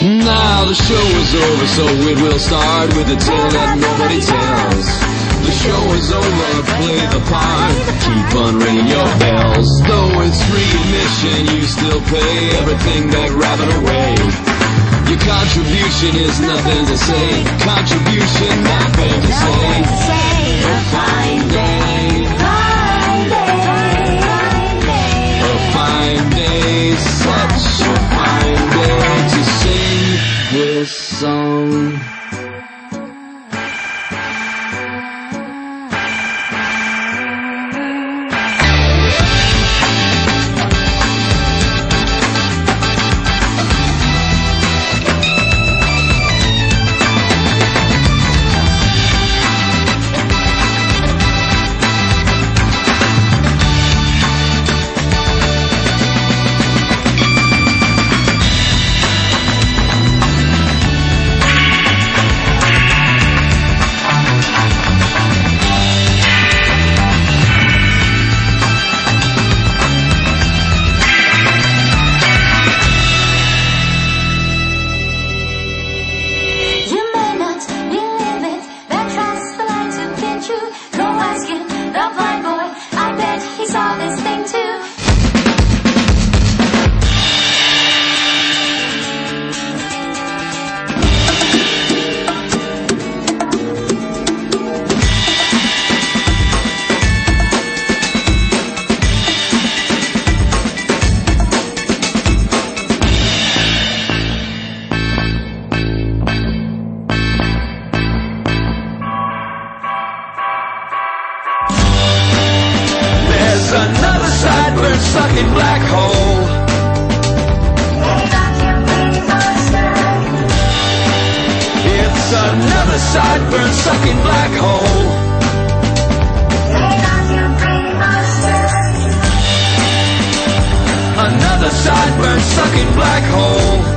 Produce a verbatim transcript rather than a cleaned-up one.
Now the show is over, so it will start with a tale that nobody tells. The show is over, play the part, keep on ringing your bells. Though it's free admission, you still pay everything that rabbit away. Your contribution is nothing to say, contribution nothing to say. A fine day, fine day, a fine day, such a fine day to sing this song. Another sideburn sucking black hole. It's another sideburn sucking black hole. Another sideburn sucking black hole.